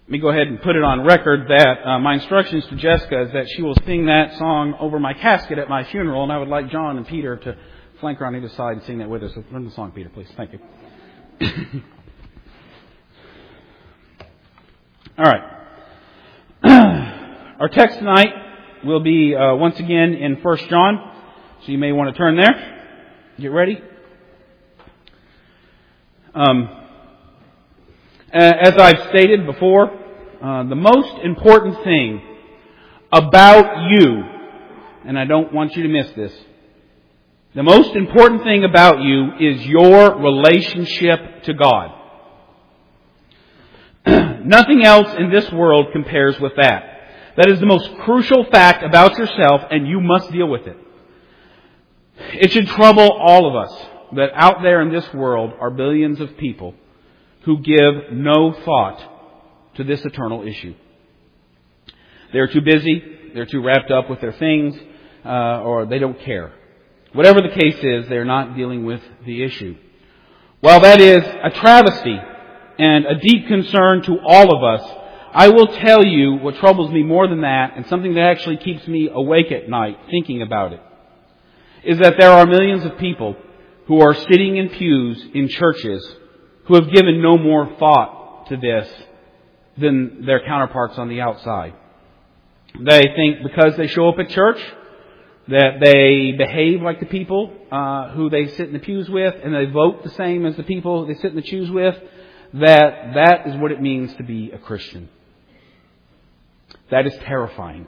Let me go ahead and put it on record that my instructions to Jessica is that she will sing that song over my casket at my funeral, and I would like John and Peter to flank around either side and sing that with us. So learn the song, Peter, please. Thank you. All right. Our text tonight will be once again in 1 John, so you may want to turn there. Get ready. As I've stated before, the most important thing about you, and I don't want you to miss this, the most important thing about you is your relationship to God. Nothing else in this world compares with that. That is the most crucial fact about yourself, and you must deal with it. It should trouble all of us that out there in this world are billions of people who give no thought to this eternal issue. They're too busy, they're too wrapped up with their things, or they don't care. Whatever the case is, they're not dealing with the issue. While that is a travesty and a deep concern to all of us, I will tell you what troubles me more than that, and something that actually keeps me awake at night thinking about it, is that there are millions of people who are sitting in pews in churches who have given no more thought to this than their counterparts on the outside. They think because they show up at church that they behave like the people who they sit in the pews with, and they vote the same as the people they sit in the pews with, that is what it means to be a Christian. That is terrifying.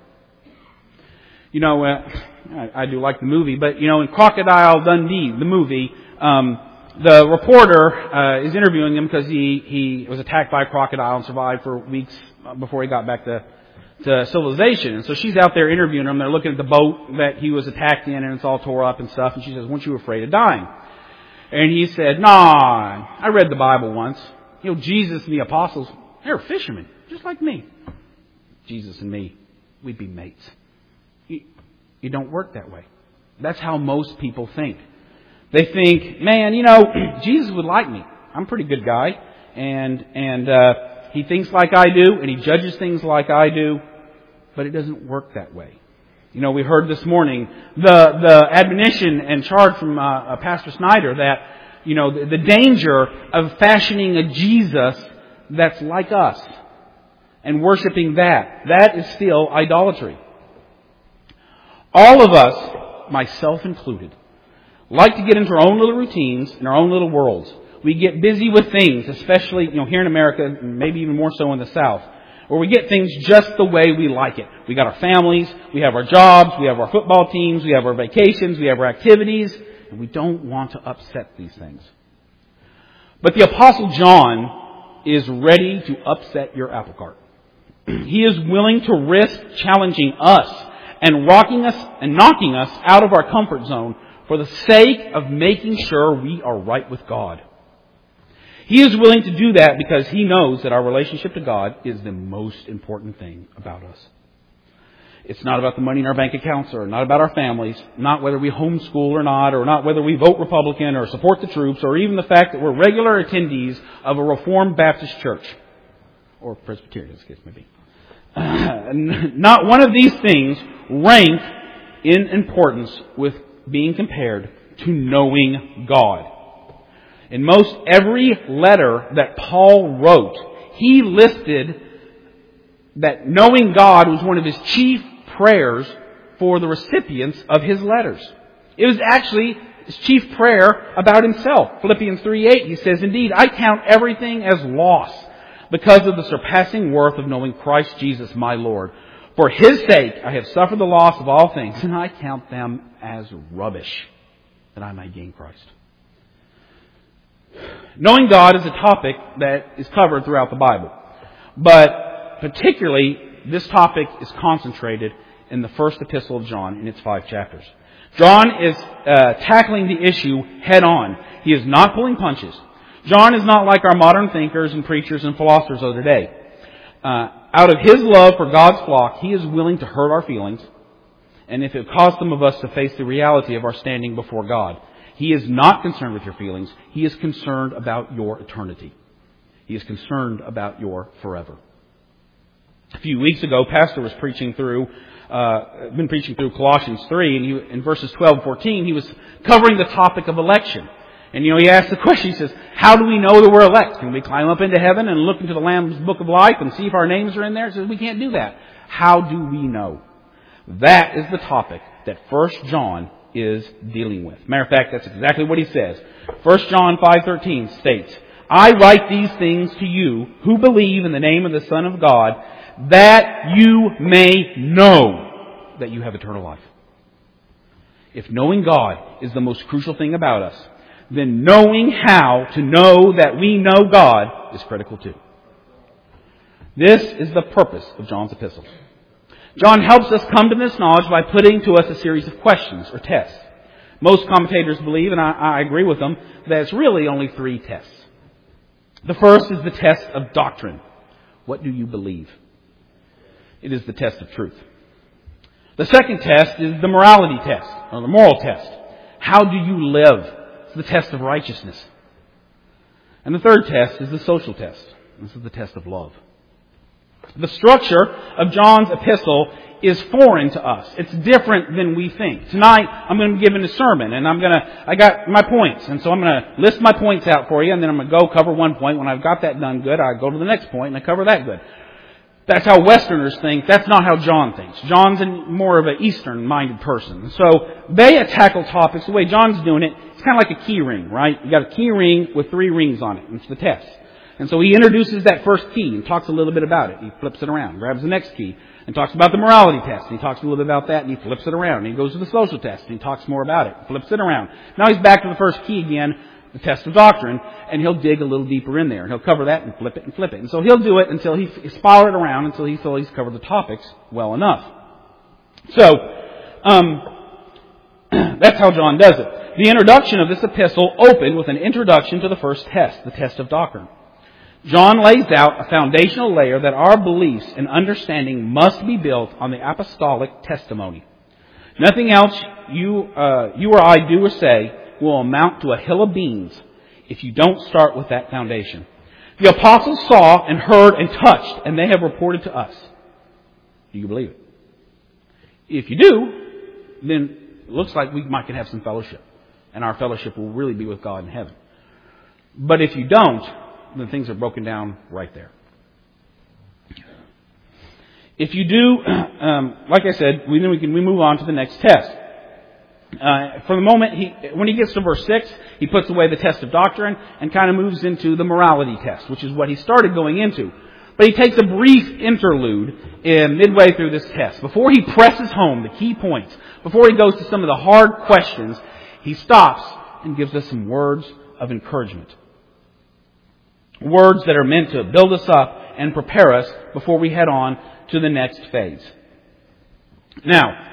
You know, I do like the movie, but you know, in Crocodile Dundee, the movie, the reporter is interviewing him because he was attacked by a crocodile and survived for weeks before he got back to civilization. And so she's out there interviewing him. They're looking at the boat that he was attacked in, and it's all tore up and stuff. And she says, "Weren't you afraid of dying?" And he said, "Nah, I read the Bible once. You know, Jesus and the apostles, they were fishermen, just like me. Jesus and me, we'd be mates." You don't work that way. That's how most people think. They think, man, you know, Jesus would like me. I'm a pretty good guy. And he thinks like I do, and he judges things like I do. But it doesn't work that way. You know, we heard this morning the admonition and charge from Pastor Snyder that, you know, the danger of fashioning a Jesus that's like us and worshiping that. That is still idolatry. All of us, myself included, like to get into our own little routines and our own little worlds. We get busy with things, especially, you know, here in America, and maybe even more so in the South, where we get things just the way we like it. We got our families, we have our jobs, we have our football teams, we have our vacations, we have our activities, and we don't want to upset these things. But the Apostle John is ready to upset your apple cart. He is willing to risk challenging us and knocking us out of our comfort zone for the sake of making sure we are right with God. He is willing to do that because he knows that our relationship to God is the most important thing about us. It's not about the money in our bank accounts, or not about our families, not whether we homeschool or not whether we vote Republican or support the troops, or even the fact that we're regular attendees of a Reformed Baptist church, or Presbyterian, as the case may be. Not one of these things rank in importance with being compared to knowing God. In most every letter that Paul wrote, he listed that knowing God was one of his chief prayers for the recipients of his letters. It was actually his chief prayer about himself. Philippians 3:8, he says, "Indeed, I count everything as loss because of the surpassing worth of knowing Christ Jesus my Lord. For His sake I have suffered the loss of all things, and I count them as rubbish, that I may gain Christ." Knowing God is a topic that is covered throughout the Bible. But particularly, this topic is concentrated in the first epistle of John in its 5 chapters. John is tackling the issue head on. He is not pulling punches. John is not like our modern thinkers and preachers and philosophers of today. Out of his love for God's flock, he is willing to hurt our feelings, and if it costs some of us to face the reality of our standing before God. He is not concerned with your feelings. He is concerned about your eternity. He is concerned about your forever. A few weeks ago, Pastor was preaching through Colossians 3, and in verses 12 and 14, he was covering the topic of election. And he asked the question, he says, how do we know that we're elect? Can we climb up into heaven and look into the Lamb's book of life and see if our names are in there? He says, we can't do that. How do we know? That is the topic that 1 John is dealing with. Matter of fact, that's exactly what he says. 1 John 5:13 states, I write these things to you who believe in the name of the Son of God, that you may know that you have eternal life. If knowing God is the most crucial thing about us, then knowing how to know that we know God is critical too. This is the purpose of John's epistle. John helps us come to this knowledge by putting to us a series of questions or tests. Most commentators believe, and I agree with them, that it's really only 3 tests. The first is the test of doctrine. What do you believe? It is the test of truth. The second test is the morality test, or the moral test. How do you live? It's the test of righteousness. And the third test is the social test. This is the test of love. The structure of John's epistle is foreign to us. It's different than we think. Tonight, I'm going to be giving a sermon, and I got my points, and so I'm going to list my points out for you, and then I'm going to go cover one point. When I've got that done good, I go to the next point, and I cover that good. That's how Westerners think. That's not how John thinks. John's more of an Eastern-minded person. So they tackle topics the way John's doing it. It's kind of like a key ring, right? You got a key ring with 3 rings on it. And it's the test. And so he introduces that first key and talks a little bit about it. He flips it around, grabs the next key, and talks about the morality test. And he talks a little bit about that, and he flips it around. And he goes to the social test, and he talks more about it, flips it around. Now he's back to the first key again, the test of doctrine, and he'll dig a little deeper in there. And he'll cover that and flip it and flip it. And so he'll do it until he spiral it around until he feels he's covered the topics well enough. So, that's how John does it. The introduction of this epistle opened with an introduction to the first test, the test of doctrine. John lays out a foundational layer that our beliefs and understanding must be built on the apostolic testimony. Nothing else you or I do or say will amount to a hill of beans if you don't start with that foundation. The apostles saw and heard and touched, and they have reported to us. Do you believe it? If you do, then it looks like we might can have some fellowship, and our fellowship will really be with God in heaven. But if you don't, then things are broken down right there. If you do, like I said, we move on to the next test. For the moment, when he gets to verse 6, he puts away the test of doctrine and kind of moves into the morality test, which is what he started going into. But he takes a brief interlude midway through this test. Before he presses home the key points, before he goes to some of the hard questions, he stops and gives us some words of encouragement. Words that are meant to build us up and prepare us before we head on to the next phase. Now,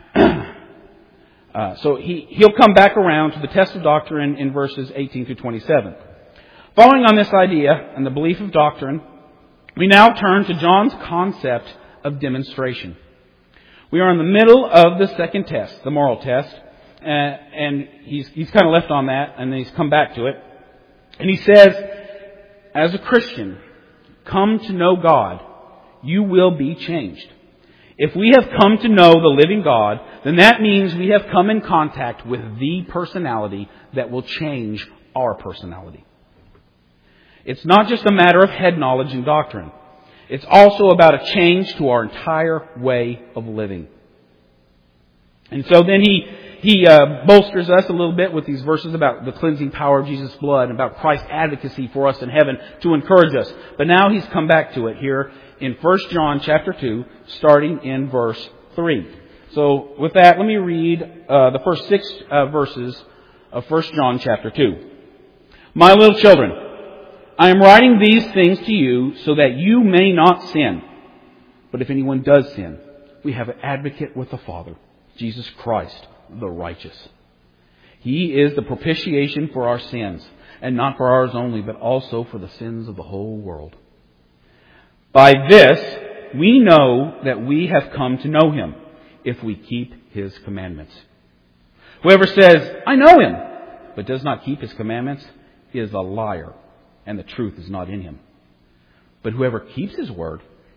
so he'll come back around to the test of doctrine in verses 18 through 27. Following on this idea and the belief of doctrine, we now turn to John's concept of demonstration. We are in the middle of the second test, the moral test, and he's kind of left on that, and then he's come back to it. And he says, as a Christian, come to know God, you will be changed. If we have come to know the living God, then that means we have come in contact with the personality that will change our personality. It's not just a matter of head knowledge and doctrine. It's also about a change to our entire way of living. And so then he bolsters us a little bit with these verses about the cleansing power of Jesus' blood and about Christ's advocacy for us in heaven to encourage us. But now he's come back to it here in 1 John chapter 2, starting in verse 3. So with that, let me read the first 6 verses of 1 John chapter 2. My little children, I am writing these things to you so that you may not sin. But if anyone does sin, we have an advocate with the Father, Jesus Christ, the righteous. He is the propitiation for our sins, and not for ours only, but also for the sins of the whole world. By this, we know that we have come to know Him, if we keep His commandments. Whoever says, I know Him, but does not keep His commandments, is a liar, and the truth is not in him. But whoever keeps His word,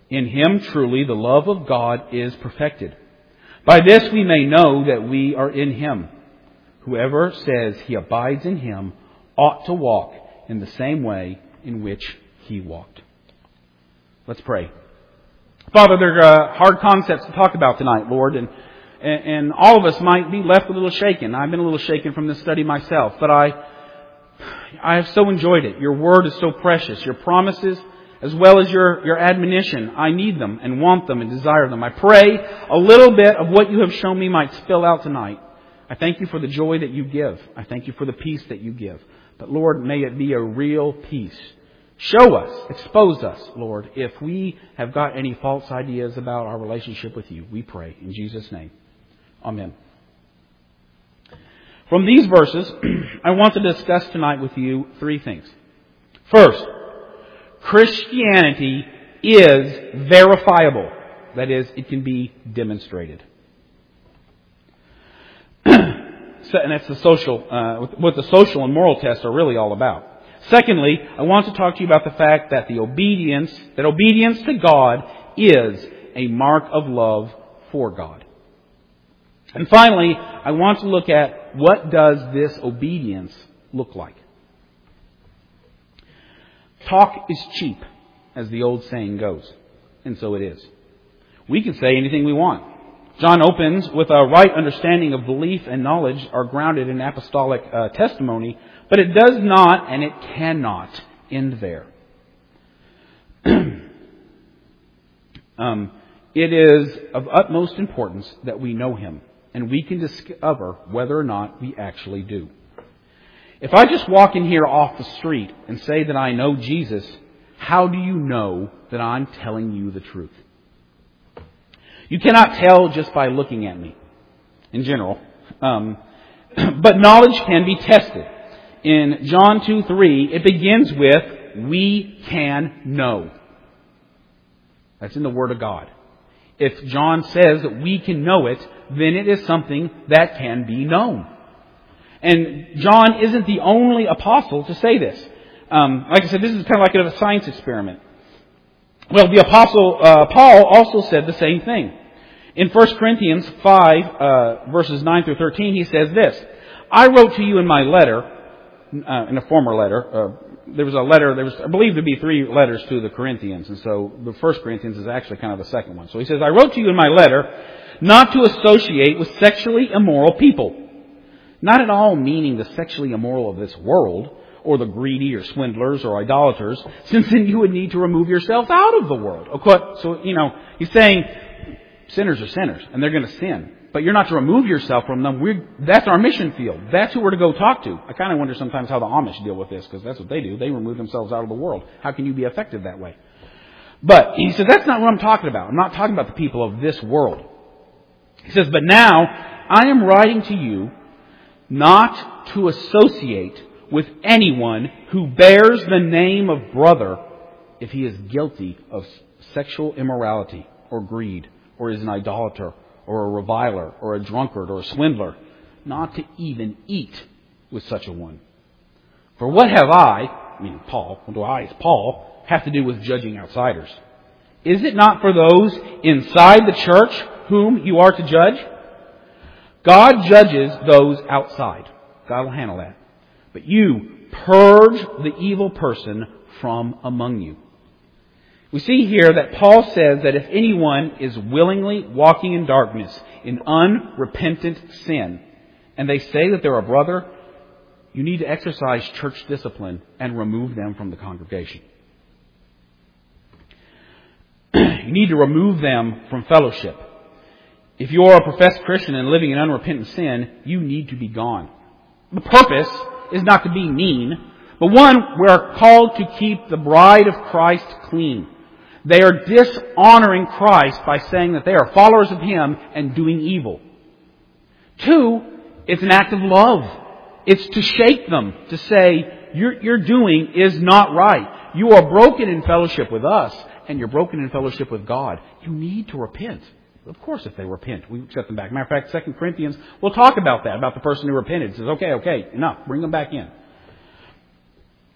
In Him truly the love of God is perfected. By this we may know that we are in Him. Whoever says he abides in Him ought to walk in the same way in which He walked. Let's pray. Father, there are hard concepts to talk about tonight, Lord, and all of us might be left a little shaken. I've been a little shaken from this study myself, but I have so enjoyed it. Your Word is so precious. Your promises, as well as your admonition, I need them and want them and desire them. I pray a little bit of what You have shown me might spill out tonight. I thank You for the joy that You give. I thank You for the peace that You give. But Lord, may it be a real peace. Show us, expose us, Lord, if we have got any false ideas about our relationship with You. We pray in Jesus' name. Amen. From these verses, I want to discuss tonight with you three things. First, Christianity is verifiable. That is, it can be demonstrated. And that's the social, what the social and moral tests are really all about. Secondly, I want to talk to you about the fact that obedience to God is a mark of love for God. And finally, I want to look at what does this obedience look like. Talk is cheap, as the old saying goes. And so it is. We can say anything we want. John opens with a right understanding of belief and knowledge are grounded in apostolic testimony, but it does not and it cannot end there. It is of utmost importance that we know Him, and we can discover whether or not we actually do. If I just walk in here off the street and say that I know Jesus, how do you know that I'm telling you the truth? You cannot tell just by looking at me, in general. But knowledge can be tested. In John 2:3, it begins with, we can know. That's in the Word of God. If John says that we can know it, then it is something that can be known. And John isn't the only apostle to say this. Like I said, this is kind of like a science experiment. Well, the apostle Paul also said the same thing. In 1 Corinthians 5, verses 9 through 13, he says this, I wrote to you in my letter, in a former letter, there was, I believe to be 3 letters to the Corinthians, and so the 1 Corinthians is actually kind of the second one. So he says, I wrote to you in my letter not to associate with sexually immoral people. Not at all meaning the sexually immoral of this world, or the greedy, or swindlers, or idolaters, since then you would need to remove yourself out of the world. So, he's saying sinners are sinners, and they're going to sin. But you're not to remove yourself from them. That's our mission field. That's who we're to go talk to. I kind of wonder sometimes how the Amish deal with this, because that's what they do. They remove themselves out of the world. How can you be affected that way? But he says, that's not what I'm talking about. I'm not talking about the people of this world. He says, but now I am writing to you not to associate with anyone who bears the name of brother if he is guilty of sexual immorality or greed, or is an idolater, or a reviler, or a drunkard, or a swindler, not to even eat with such a one. For what have Paul, what do I as Paul, have to do with judging outsiders? Is it not for those inside the church whom you are to judge? God judges those outside. God will handle that. But you purge the evil person from among you. We see here that Paul says that if anyone is willingly walking in darkness, in unrepentant sin, and they say that they're a brother, you need to exercise church discipline and remove them from the congregation. You need to remove them from fellowship. If you're a professed Christian and living in unrepentant sin, you need to be gone. The purpose is not to be mean, but one, we're called to keep the bride of Christ clean. They are dishonoring Christ by saying that they are followers of Him and doing evil. 2, it's an act of love. It's to shake them, to say, you're doing is not right. You are broken in fellowship with us, and you're broken in fellowship with God. You need to repent. Of course, if they repent, we accept them back. Matter of fact, 2 Corinthians, we'll talk about that, about the person who repented. It says, okay, enough. Bring them back in.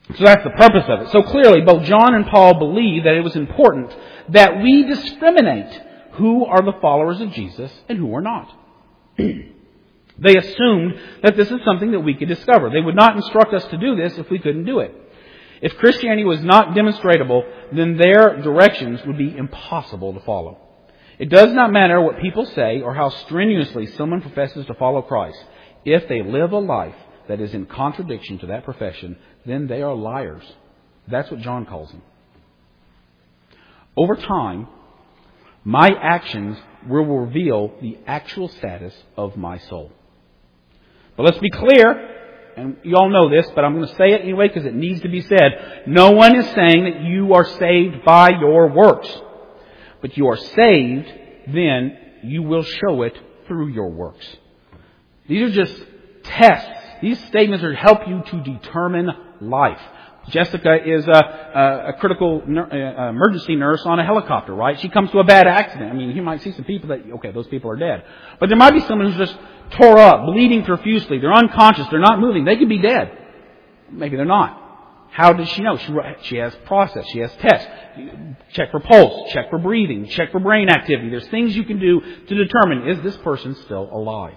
So that's the purpose of it. So clearly, both John and Paul believe that it was important that we discriminate who are the followers of Jesus and who are not. They assumed that this is something that we could discover. They would not instruct us to do this if we couldn't do it. If Christianity was not demonstrable, then their directions would be impossible to follow. It does not matter what people say or how strenuously someone professes to follow Christ. If they live a life that is in contradiction to that profession, then they are liars. That's what John calls them. Over time, my actions will reveal the actual status of my soul. But let's be clear, and you all know this, but I'm going to say it anyway because it needs to be said. No one is saying that you are saved by your works. But you are saved, then you will show it through your works. These are just tests. These statements are to help you to determine life. Jessica is a critical emergency nurse on a helicopter, right? She comes to a bad accident. I mean, you might see some people that, okay, those people are dead. But there might be someone who's just tore up, bleeding profusely. They're unconscious. They're not moving. They could be dead. Maybe they're not. How does she know? She has process. She has tests. Check for pulse. Check for breathing. Check for brain activity. There's things you can do to determine, is this person still alive?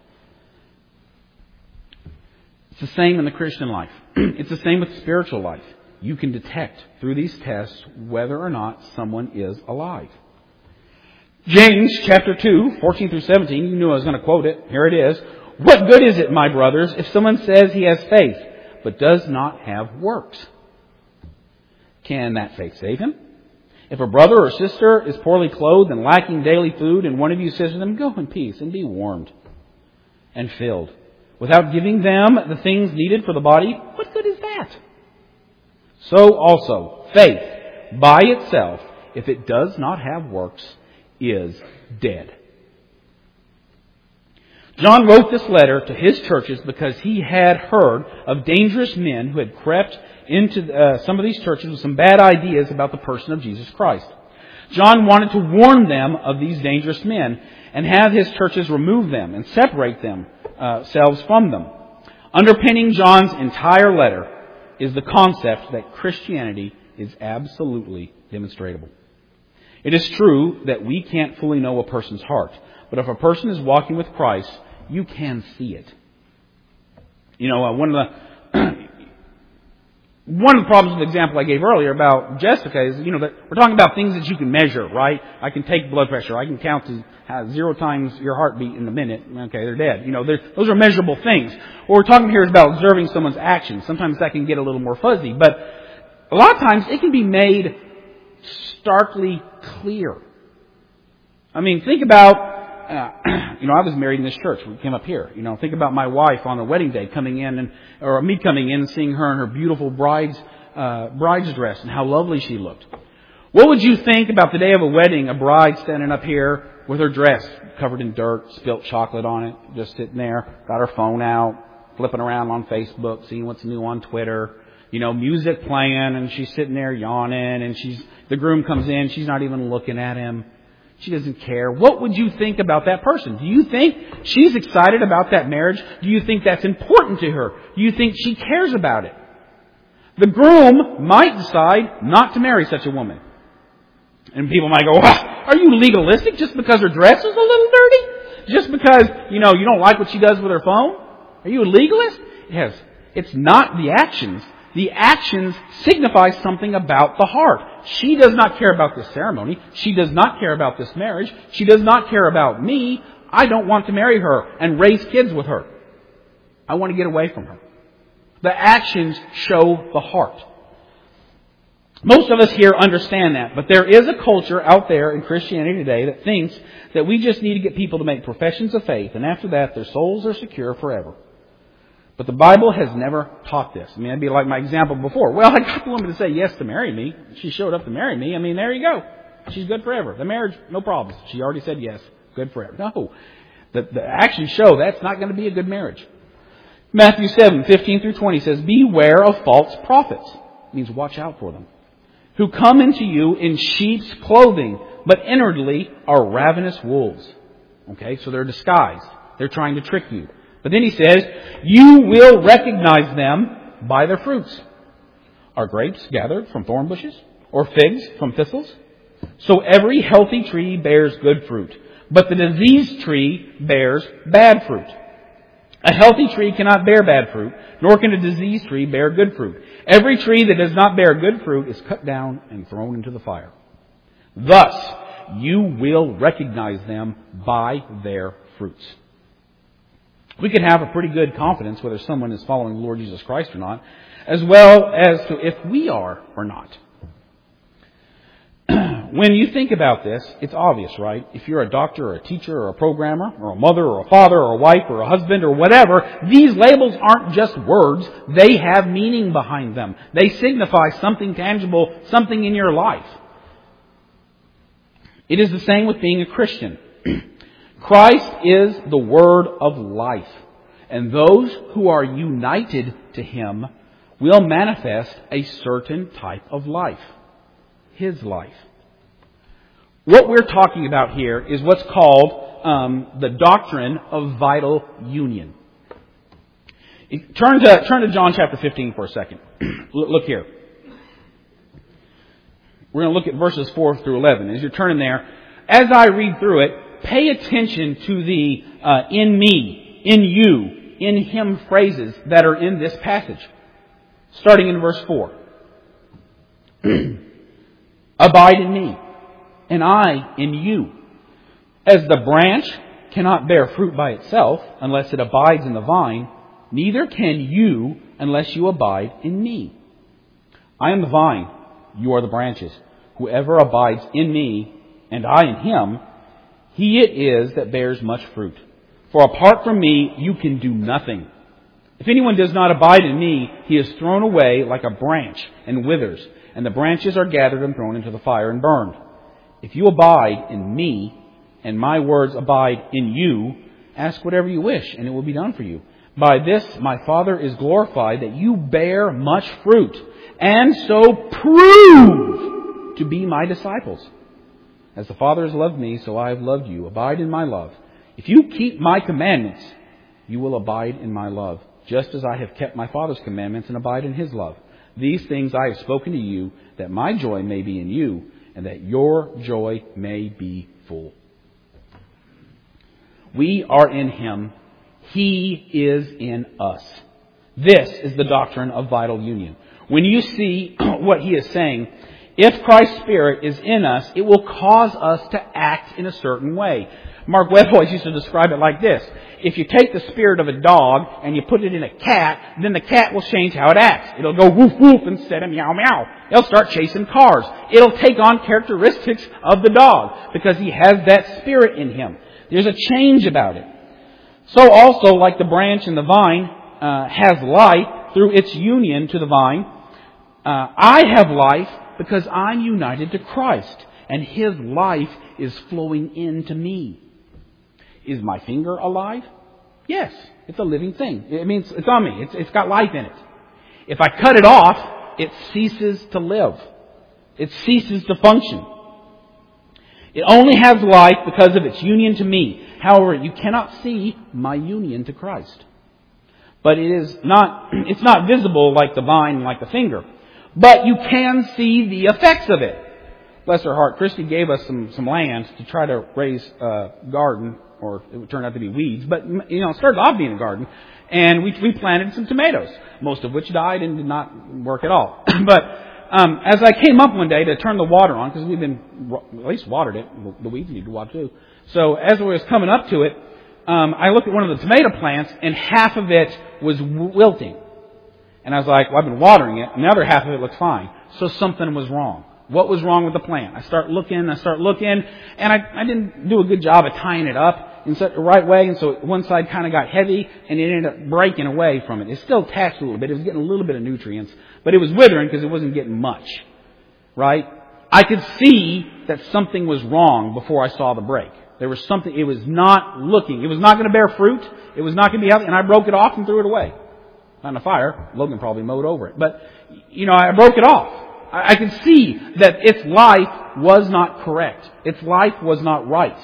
It's the same in the Christian life. It's the same with spiritual life. You can detect through these tests whether or not someone is alive. James chapter 2, 14 through 17. You knew I was going to quote it. Here it is. What good is it, my brothers, if someone says he has faith, but does not have works? Can that faith save him? If a brother or sister is poorly clothed and lacking daily food, and one of you says to them, go in peace and be warmed and filled, without giving them the things needed for the body, what good is that? So also, faith by itself, if it does not have works, is dead. John wrote this letter to his churches because he had heard of dangerous men who had crept into some of these churches with some bad ideas about the person of Jesus Christ. John wanted to warn them of these dangerous men and have his churches remove them and separate themselves from them. Underpinning John's entire letter is the concept that Christianity is absolutely demonstrable. It is true that we can't fully know a person's heart, but if a person is walking with Christ, you can see it. You know, one of the problems with the example I gave earlier about Jessica is, that we're talking about things that you can measure, right? I can take blood pressure. I can count to 0 times your heartbeat in a minute. Okay, they're dead. Those are measurable things. What we're talking here is about observing someone's actions. Sometimes that can get a little more fuzzy, but a lot of times it can be made starkly clear. I mean, think about, I was married in this church. We came up here. Think about my wife on the wedding day coming in, or me coming in and seeing her in her beautiful bride's dress and how lovely she looked. What would you think about the day of a wedding, a bride standing up here with her dress covered in dirt, spilt chocolate on it, just sitting there, got her phone out, flipping around on Facebook, seeing what's new on Twitter, music playing, and she's sitting there yawning, and the groom comes in, she's not even looking at him. She doesn't care. What would you think about that person? Do you think she's excited about that marriage? Do you think that's important to her? Do you think she cares about it? The groom might decide not to marry such a woman. And people might go, are you legalistic just because her dress is a little dirty? Just because, you don't like what she does with her phone? Are you a legalist? Yes. It's not the actions. The actions signify something about the heart. She does not care about this ceremony. She does not care about this marriage. She does not care about me. I don't want to marry her and raise kids with her. I want to get away from her. The actions show the heart. Most of us here understand that, but there is a culture out there in Christianity today that thinks that we just need to get people to make professions of faith, and after that their souls are secure forever. But the Bible has never taught this. I mean, that'd be like my example before. Well, I got the woman to say yes to marry me. She showed up to marry me. I mean, there you go. She's good forever. The marriage, no problems. She already said yes. Good forever. No. The actions show that's not going to be a good marriage. Matthew 7, 15 through 20 says, beware of false prophets. It means watch out for them. Who come into you in sheep's clothing, but inwardly are ravenous wolves. Okay, so they're disguised. They're trying to trick you. But then he says, you will recognize them by their fruits. Are grapes gathered from thorn bushes, or figs from thistles? So every healthy tree bears good fruit, but the diseased tree bears bad fruit. A healthy tree cannot bear bad fruit, nor can a diseased tree bear good fruit. Every tree that does not bear good fruit is cut down and thrown into the fire. Thus, you will recognize them by their fruits. We can have a pretty good confidence whether someone is following the Lord Jesus Christ or not, as well as to if we are or not. When you think about this, it's obvious, right? If you're a doctor or a teacher or a programmer or a mother or a father or a wife or a husband or whatever, these labels aren't just words. They have meaning behind them. They signify something tangible, something in your life. It is the same with being a Christian. Christ is the Word of life, and those who are united to Him will manifest a certain type of life. His life. What we're talking about here is what's called the doctrine of vital union. Turn to John chapter 15 for a second. Look here. We're going to look at verses 4 through 11. As you're turning there, as I read through it, pay attention to the in me, in you, in him phrases that are in this passage. Starting in verse 4. Abide in me, and I in you. As the branch cannot bear fruit by itself unless it abides in the vine, neither can you unless you abide in me. I am the vine, you are the branches. Whoever abides in me, and I in him, he it is that bears much fruit. For apart from me, you can do nothing. If anyone does not abide in me, he is thrown away like a branch and withers, and the branches are gathered and thrown into the fire and burned. If you abide in me, and my words abide in you, ask whatever you wish, and it will be done for you. By this my Father is glorified, that you bear much fruit, and so prove to be my disciples. As the Father has loved me, so I have loved you. Abide in my love. If you keep my commandments, you will abide in my love, just as I have kept my Father's commandments and abide in his love. These things I have spoken to you, that my joy may be in you, and that your joy may be full. We are in him. He is in us. This is the doctrine of vital union. When you see what he is saying, if Christ's Spirit is in us, it will cause us to act in a certain way. Mark Webb always used to describe it like this. If you take the spirit of a dog and you put it in a cat, then the cat will change how it acts. It'll go woof woof instead of meow meow. It'll start chasing cars. It'll take on characteristics of the dog because he has that spirit in him. There's a change about it. So also, like the branch and the vine has life through its union to the vine, I have life because I'm united to Christ, and his life is flowing into me. Is my finger alive? Yes, it's a living thing. It means it's on me. It's got life in it. If I cut it off, it ceases to live. It ceases to function. It only has life because of its union to me. However, you cannot see my union to Christ. But it's not visible like the vine and like the finger. But you can see the effects of it. Bless her heart, Christy gave us some land to try to raise a garden, or it would turn out to be weeds. But, it started off being a garden. And we planted some tomatoes, most of which died and did not work at all. But as I came up one day to turn the water on, because we've been, at least watered it, the weeds need to water too. So as I was coming up to it, I looked at one of the tomato plants, and half of it was wilting. And I was like, well, I've been watering it, and the other half of it looks fine. So something was wrong. What was wrong with the plant? I start looking, and I didn't do a good job of tying it up in the right way, and so one side kind of got heavy, and it ended up breaking away from it. It still attached a little bit. It was getting a little bit of nutrients, but it was withering because it wasn't getting much. Right? I could see that something was wrong before I saw the break. There was something, it was not looking. It was not going to bear fruit. It was not going to be healthy, and I broke it off and threw it away. Not in a fire. Logan probably mowed over it. But, I broke it off. I could see that its life was not correct. Its life was not right.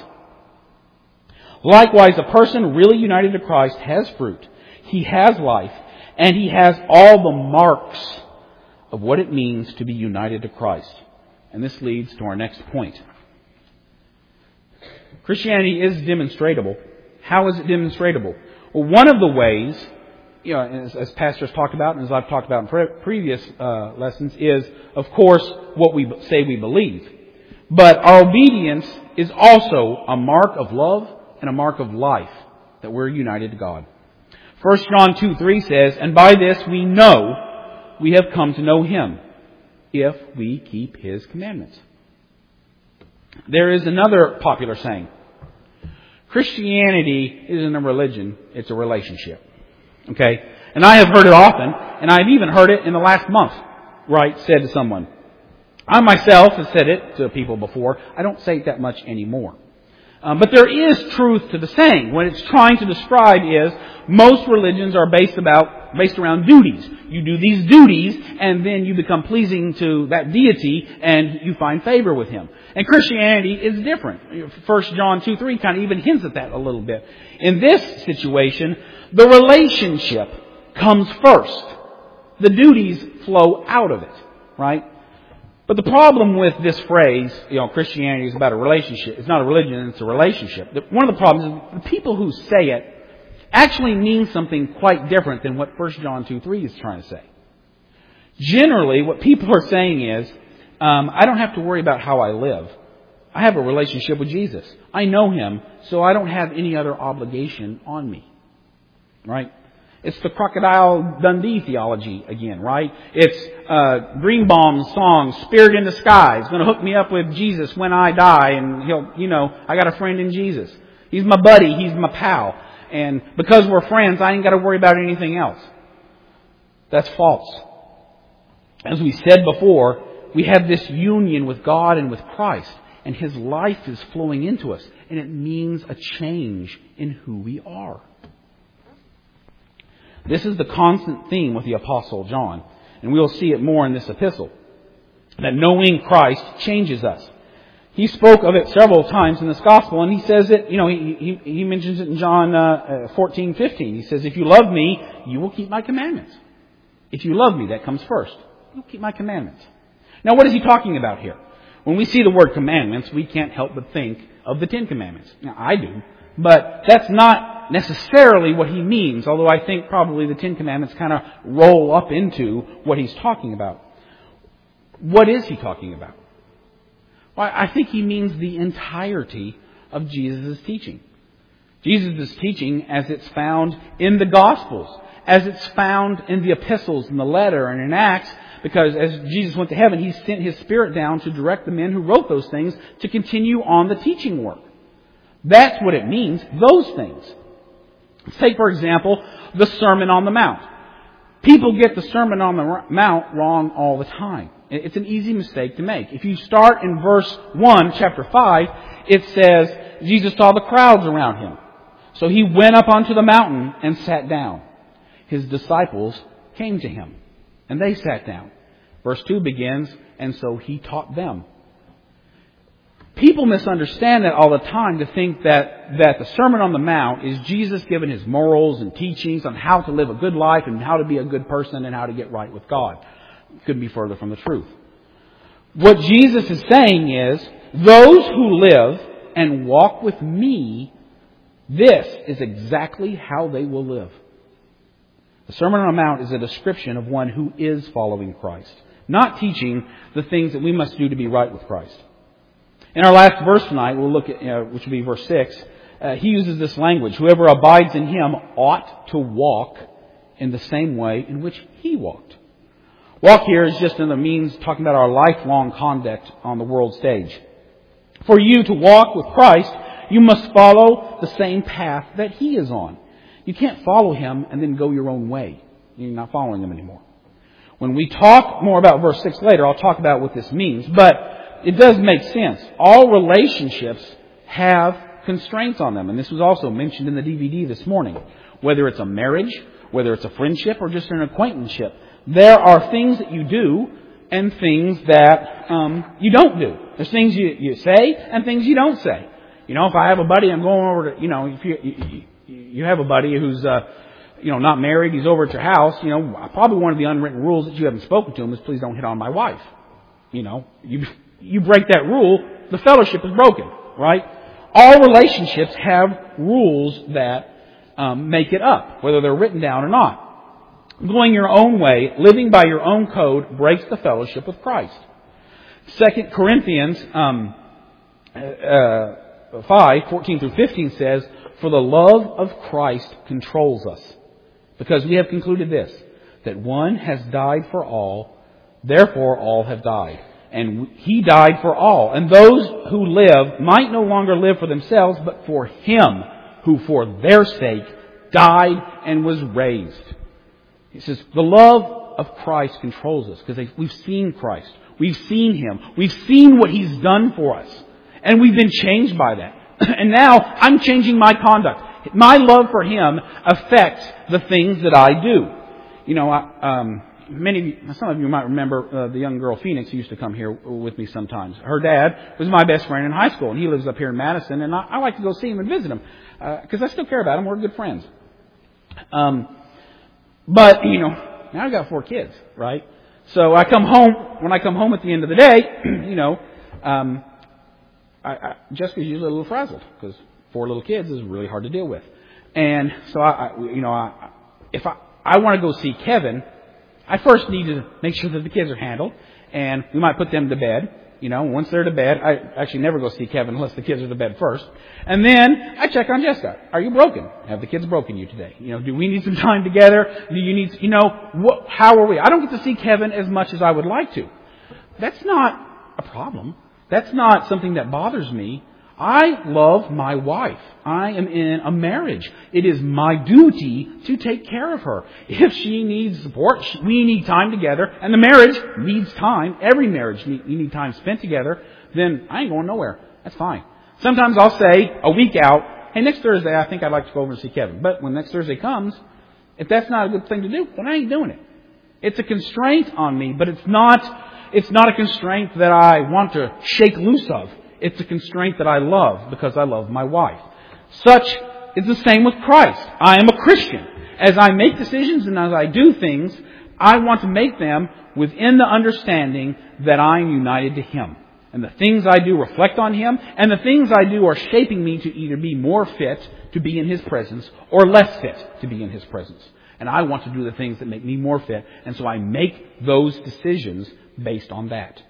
Likewise, a person really united to Christ has fruit. He has life. And he has all the marks of what it means to be united to Christ. And this leads to our next point. Christianity is demonstratable. How is it demonstratable? Well, one of the ways, as pastors talked about and as I've talked about in previous lessons, is, of course, what we say we believe. But our obedience is also a mark of love and a mark of life, that we're united to God. 1 John 2:3 says, "And by this we know we have come to know Him, if we keep His commandments." There is another popular saying. Christianity isn't a religion, it's a relationship. Okay? And I have heard it often, and I've even heard it in the last month, right, said to someone. I myself have said it to people before. I don't say it that much anymore. But there is truth to the saying. What it's trying to describe is most religions are based around duties. You do these duties, and then you become pleasing to that deity, and you find favor with Him. And Christianity is different. 1 John 2:3 kind of even hints at that a little bit. In this situation, the relationship comes first. The duties flow out of it, right? But the problem with this phrase, Christianity is about a relationship. It's not a religion, it's a relationship. One of the problems is the people who say it actually mean something quite different than what 1 John 2:3 is trying to say. Generally, what people are saying is, I don't have to worry about how I live. I have a relationship with Jesus. I know Him, so I don't have any other obligation on me. Right? It's the Crocodile Dundee theology again, right? It's Greenbaum's song, Spirit in the Sky. It's going to hook me up with Jesus when I die, and I got a friend in Jesus. He's my buddy. He's my pal. And because we're friends, I ain't got to worry about anything else. That's false. As we said before, we have this union with God and with Christ, and His life is flowing into us, and it means a change in who we are. This is the constant theme with the Apostle John, and we'll see it more in this epistle, that knowing Christ changes us. He spoke of it several times in this gospel, and he says it, he mentions it in John 14:15. He says, "If you love me, you will keep my commandments." If you love me, that comes first. You'll keep my commandments. Now, what is he talking about here? When we see the word commandments, we can't help but think of the 10 Commandments. Now, I do, but that's not necessarily what he means, although I think probably the 10 Commandments kind of roll up into what he's talking about. What is he talking about? Well, I think he means the entirety of Jesus' teaching. Jesus' teaching as it's found in the Gospels, as it's found in the epistles, in the letter, and in Acts, because as Jesus went to heaven, He sent His Spirit down to direct the men who wrote those things to continue on the teaching work. That's what it means, those things. Take, for example, the Sermon on the Mount. People get the Sermon on the Mount wrong all the time. It's an easy mistake to make. If you start in verse 1, chapter 5, it says, Jesus saw the crowds around Him. So He went up onto the mountain and sat down. His disciples came to Him, and they sat down. Verse 2 begins, and so He taught them. People misunderstand that all the time to think that the Sermon on the Mount is Jesus giving His morals and teachings on how to live a good life and how to be a good person and how to get right with God. Couldn't be further from the truth. What Jesus is saying is, those who live and walk with me, this is exactly how they will live. The Sermon on the Mount is a description of one who is following Christ, not teaching the things that we must do to be right with Christ. In our last verse tonight, we'll look at, which will be verse 6, he uses this language, whoever abides in Him ought to walk in the same way in which He walked. Walk here is just in the means talking about our lifelong conduct on the world stage. For you to walk with Christ, you must follow the same path that He is on. You can't follow Him and then go your own way. You're not following Him anymore. When we talk more about verse 6 later, I'll talk about what this means. But it does make sense. All relationships have constraints on them. And this was also mentioned in the DVD this morning. Whether it's a marriage, whether it's a friendship, or just an acquaintanceship. There are things that you do and things that you don't do. There's things you say and things you don't say. If I have a buddy, I'm going over to, if you have a buddy who's, not married, he's over at your house, probably one of the unwritten rules that you haven't spoken to him is please don't hit on my wife. You break that rule, the fellowship is broken, right? All relationships have rules that make it up, whether they're written down or not. Going your own way, living by your own code, breaks the fellowship with Christ. 2 Corinthians 5:14-15 says, "For the love of Christ controls us, because we have concluded this, that one has died for all, therefore all have died. And He died for all. And those who live might no longer live for themselves, but for Him who for their sake died and was raised." He says, the love of Christ controls us because we've seen Christ. We've seen Him. We've seen what He's done for us. And we've been changed by that. And now I'm changing my conduct. My love for Him affects the things that I do. Some of you might remember the young girl Phoenix who used to come here with me sometimes. Her dad was my best friend in high school, and he lives up here in Madison, and I like to go see him and visit him because I still care about him. We're good friends. But now I've got 4 kids, right? So when I come home at the end of the day, Jessica's usually a little frazzled because 4 little kids is really hard to deal with. And so if I want to go see Kevin, I first need to make sure that the kids are handled, and we might put them to bed. Once they're to bed, I actually never go see Kevin unless the kids are to bed first. And then I check on Jessica. Are you broken? Have the kids broken you today? Do we need some time together? Do you need, how are we? I don't get to see Kevin as much as I would like to. That's not a problem. That's not something that bothers me. I love my wife. I am in a marriage. It is my duty to take care of her. If she needs support, we need time together, and the marriage needs time. Every marriage, you need time spent together. Then I ain't going nowhere. That's fine. Sometimes I'll say a week out, hey, next Thursday I think I'd like to go over and see Kevin. But when next Thursday comes, if that's not a good thing to do, then I ain't doing it. It's a constraint on me, but it's not a constraint that I want to shake loose of. It's a constraint that I love because I love my wife. Such is the same with Christ. I am a Christian. As I make decisions and as I do things, I want to make them within the understanding that I am united to Him. And the things I do reflect on Him, and the things I do are shaping me to either be more fit to be in His presence or less fit to be in His presence. And I want to do the things that make me more fit, and so I make those decisions based on that.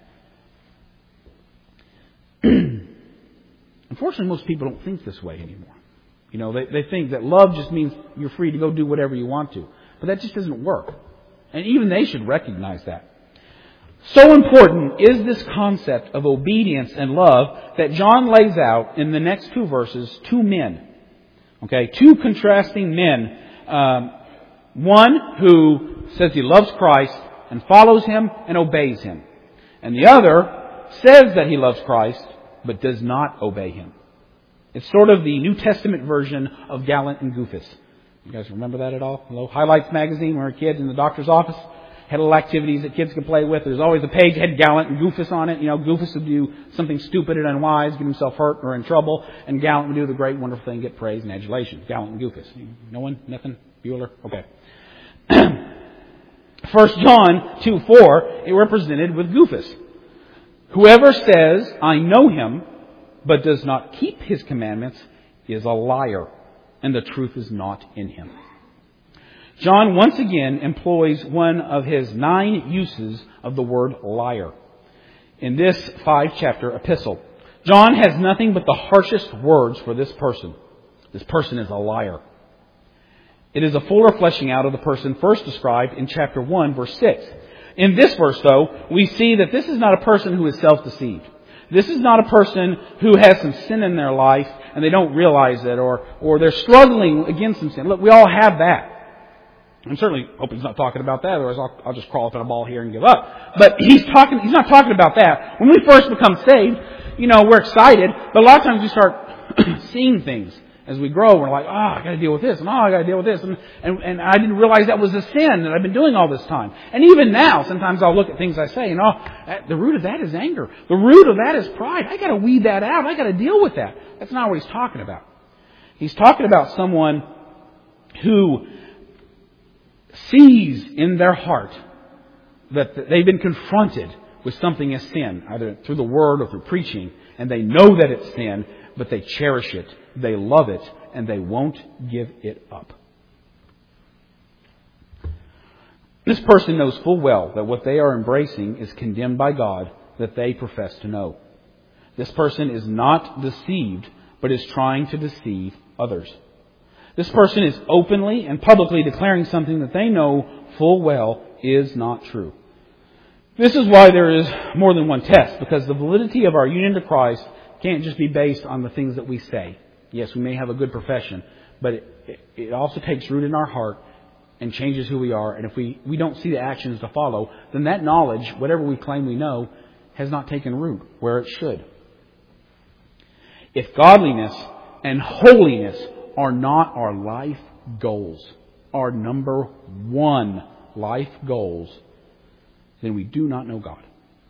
Unfortunately, most people don't think this way anymore. They think that love just means you're free to go do whatever you want to. But that just doesn't work. And even they should recognize that. So important is this concept of obedience and love that John lays out in the next 2 verses, 2 men. Okay, 2 contrasting men. One who says he loves Christ and follows Him and obeys Him. And the other says that he loves Christ, but does not obey Him. It's sort of the New Testament version of Gallant and Goofus. You guys remember that at all? Hello? Highlights magazine, when we were kids in the doctor's office. Had little activities that kids could play with. There's always a page that had Gallant and Goofus on it. Goofus would do something stupid and unwise, get himself hurt or in trouble. And Gallant would do the great, wonderful thing, get praise and adulation. Gallant and Goofus. No one? Nothing? Bueller? Okay. 1 John 2:4, it represented with Goofus. Whoever says, I know Him, but does not keep His commandments, is a liar, and the truth is not in him. John once again employs one of his 9 uses of the word liar in this 5-chapter epistle. John has nothing but the harshest words for this person. This person is a liar. It is a fuller fleshing out of the person first described in chapter 1, verse 6. In this verse, though, we see that this is not a person who is self-deceived. This is not a person who has some sin in their life and they don't realize it, or they're struggling against some sin. Look, we all have that. I'm certainly hoping he's not talking about that, otherwise I'll just crawl up in a ball here and give up. But he's not talking about that. When we first become saved, we're excited, but a lot of times we start seeing things as we grow. We're like, I got to deal with this, and I got to deal with this, and I didn't realize that was a sin that I've been doing all this time. And even now, sometimes I'll look at things I say, and the root of that is anger. The root of that is pride. I got to weed that out. I got to deal with that. That's not what he's talking about. He's talking about someone who sees in their heart that they've been confronted with something as sin, either through the Word or through preaching, and they know that it's sin, but they cherish it, they love it, and they won't give it up. This person knows full well that what they are embracing is condemned by God that they profess to know. This person is not deceived, but is trying to deceive others. This person is openly and publicly declaring something that they know full well is not true. This is why there is more than one test, because the validity of our union to Christ can't just be based on the things that we say. Yes, we may have a good profession, but it also takes root in our heart and changes who we are. And if we don't see the actions to follow, then that knowledge, whatever we claim we know, has not taken root where it should. If godliness and holiness are not our life goals, our number one life goals, then we do not know God.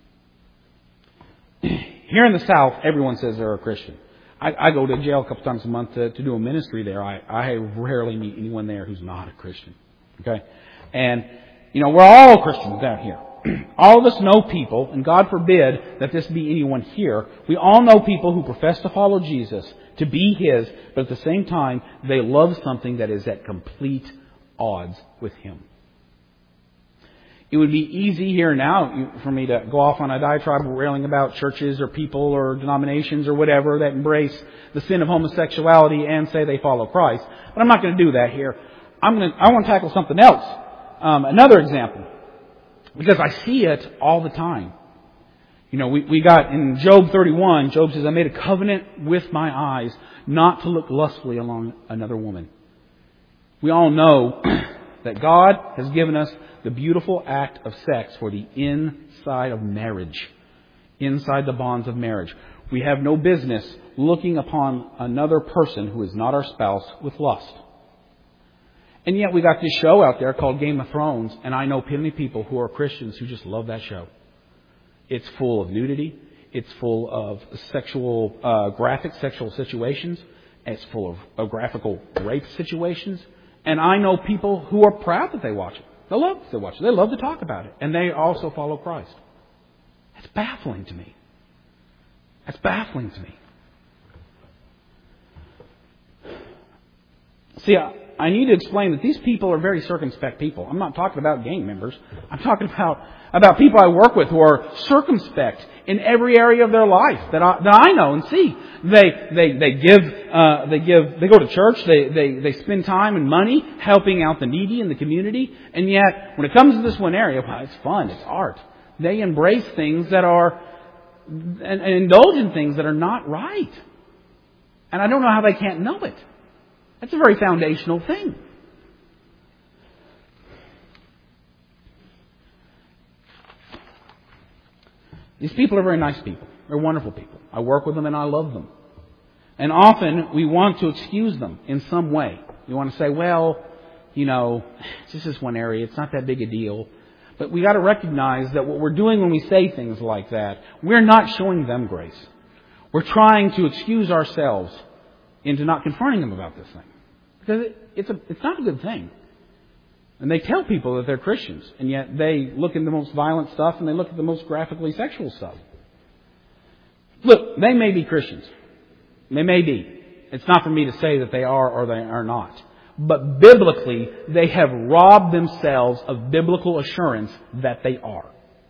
Here in the South, everyone says they're a Christian. I go to jail a couple times a month to do a ministry there. I rarely meet anyone there who's not a Christian. Okay? And, we're all Christians down here. All of us know people, and God forbid that this be anyone here. We all know people who profess to follow Jesus, to be His, but at the same time, they love something that is at complete odds with Him. It would be easy here now for me to go off on a diatribe railing about churches or people or denominations or whatever that embrace the sin of homosexuality and say they follow Christ. But I'm not going to do that here. I want to tackle something else. Another example. Because I see it all the time. We got in Job 31, Job says, I made a covenant with my eyes not to look lustfully along another woman. We all know that God has given us the beautiful act of sex for the inside of marriage, inside the bonds of marriage. We have no business looking upon another person who is not our spouse with lust. And yet we got this show out there called Game of Thrones, and I know plenty of people who are Christians who just love that show. It's full of nudity. It's full of graphic sexual situations. It's full of graphical rape situations. And I know people who are proud that they watch it. They love to watch it. They love to talk about it. And they also follow Christ. That's baffling to me. That's baffling to me. See, I need to explain that these people are very circumspect people. I'm not talking about gang members. I'm talking about people I work with who are circumspect in every area of their life that I know and see. They go to church. They spend time and money helping out the needy in the community. And yet, when it comes to this one area, well, it's fun. It's art. They embrace things that are and indulge in things that are not right. And I don't know how they can't know it. That's a very foundational thing. These people are very nice people. They're wonderful people. I work with them and I love them. And often we want to excuse them in some way. We want to say, well, it's just this one area. It's not that big a deal. But we got to recognize that what we're doing when we say things like that, we're not showing them grace. We're trying to excuse ourselves into not confronting them about this thing. Because it's not a good thing. And they tell people that they're Christians, and yet they look at the most violent stuff and they look at the most graphically sexual stuff. Look, they may be Christians. They may be. It's not for me to say that they are or they are not. But biblically, they have robbed themselves of biblical assurance that they are.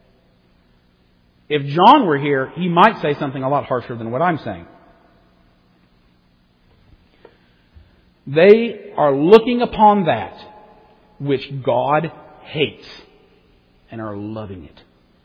If John were here, he might say something a lot harsher than what I'm saying. They are looking upon that which God hates and are loving it.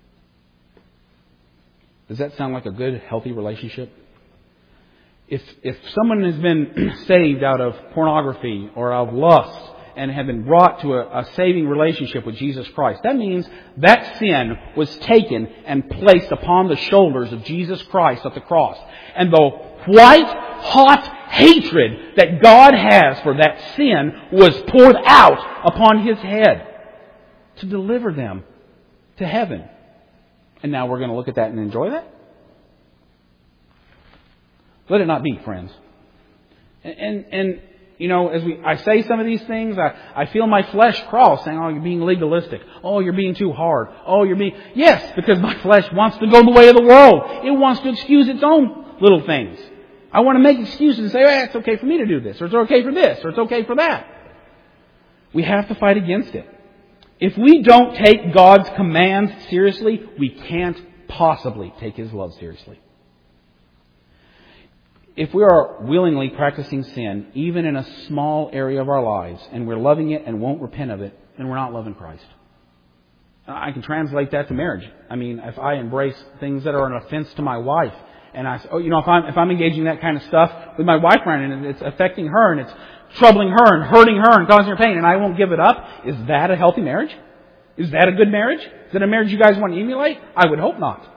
Does that sound like a good, healthy relationship? If someone has been saved out of pornography or out of lust and have been brought to a saving relationship with Jesus Christ, that means that sin was taken and placed upon the shoulders of Jesus Christ at the cross. And the white hot hatred that God has for that sin was poured out upon His head to deliver them to heaven. And now we're going to look at that and enjoy that? Let it not be, friends. And As I say some of these things, I feel my flesh crawl saying, oh, you're being legalistic. Oh, you're being too hard. Oh, Yes, because my flesh wants to go the way of the world. It wants to excuse its own little things. I want to make excuses and say, it's okay for me to do this, or it's okay for this, or it's okay for that. We have to fight against it. If we don't take God's commands seriously, we can't possibly take His love seriously. If we are willingly practicing sin, even in a small area of our lives, and we're loving it and won't repent of it, then we're not loving Christ. I can translate that to marriage. If I embrace things that are an offense to my wife, and I say, if I'm engaging that kind of stuff with my wife around, and it's affecting her, and it's troubling her, and hurting her, and causing her pain, and I won't give it up, is that a healthy marriage? Is that a good marriage? Is that a marriage you guys want to emulate? I would hope not.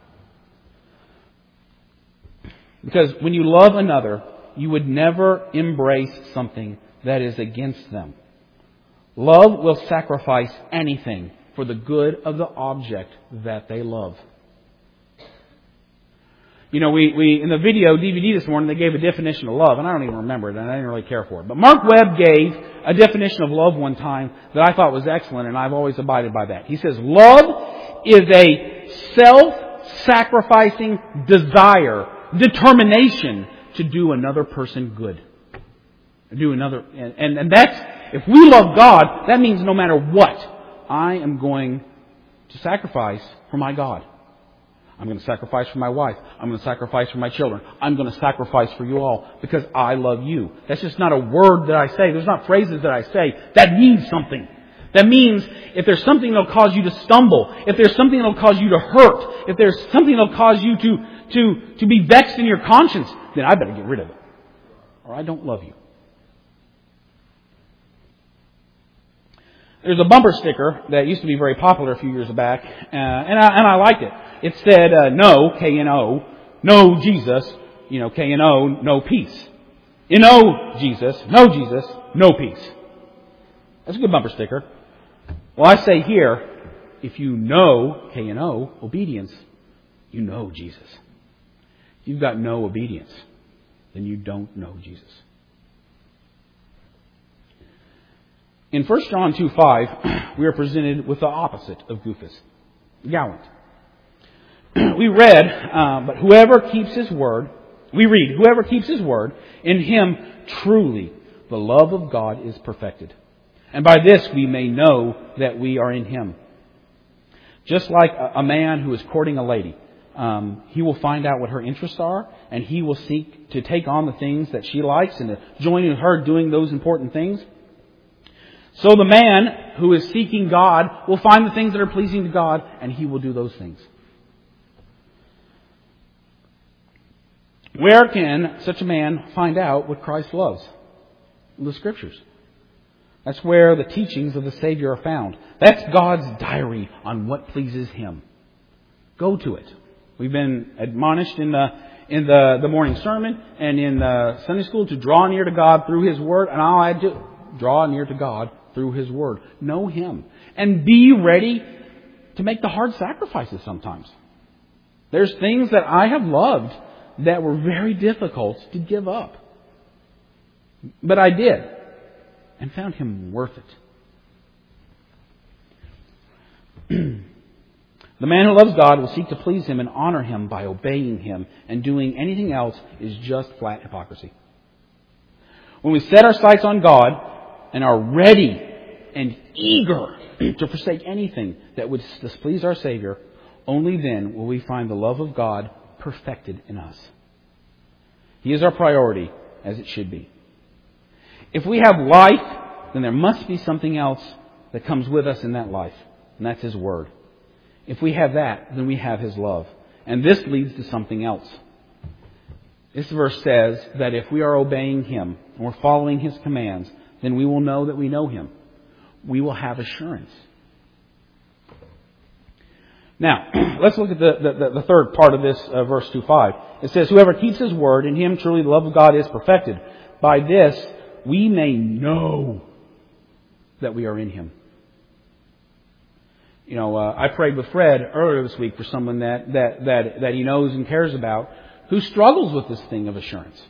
Because when you love another, you would never embrace something that is against them. Love will sacrifice anything for the good of the object that they love. We in the video DVD this morning, they gave a definition of love, and I don't even remember it, and I didn't really care for it. But Mark Webb gave a definition of love one time that I thought was excellent, and I've always abided by that. He says, love is a self-sacrificing desire, determination to do another person good. And that's, if we love God, that means no matter what, I am going to sacrifice for my God. I'm going to sacrifice for my wife. I'm going to sacrifice for my children. I'm going to sacrifice for you all because I love you. That's just not a word that I say. There's not phrases that I say. That means something. That means if there's something that'll cause you to stumble, if there's something that'll cause you to hurt, if there's something that'll cause you to be vexed in your conscience, then I better get rid of it. Or I don't love you. There's a bumper sticker that used to be very popular a few years back, and I liked it. It said, no, K-N-O, no Jesus, K-N-O, no peace. Jesus, no peace. That's a good bumper sticker. Well, I say here, if you know, K-N-O, obedience, you know Jesus. If you've got no obedience, then you don't know Jesus. In 1 John 2:5, we are presented with the opposite of goofus, gallant. We read, but whoever keeps His word, whoever keeps His word, in him truly the love of God is perfected. And by this we may know that we are in Him. Just like a man who is courting a lady, he will find out what her interests are, and he will seek to take on the things that she likes and to join in her doing those important things. So the man who is seeking God will find the things that are pleasing to God, and he will do those things. Where can such a man find out what Christ loves? In the Scriptures. That's where the teachings of the Savior are found. That's God's diary on what pleases Him. Go to it. We've been admonished in the morning sermon and in Sunday school to draw near to God through His Word, and I'll add to draw near to God through His Word. Know Him. And be ready to make the hard sacrifices sometimes. There's things that I have loved that were very difficult to give up. But I did. And found Him worth it. The man who loves God will seek to please Him and honor Him by obeying Him, and doing anything else is just flat hypocrisy. When we set our sights on God and are ready and eager to forsake anything that would displease our Savior, only then will we find the love of God perfected in us. He is our priority, as it should be. If we have life, then there must be something else that comes with us in that life, and that's His Word. If we have that, then we have His love. And this leads to something else. This verse says that if we are obeying Him and we're following His commands, then we will know that we know Him. We will have assurance. Now, let's look at the third part of this verse 2:5. It says, whoever keeps His word, in him truly the love of God is perfected. By this we may know that we are in Him. I prayed with Fred earlier this week for someone that he knows and cares about who struggles with this thing of assurance.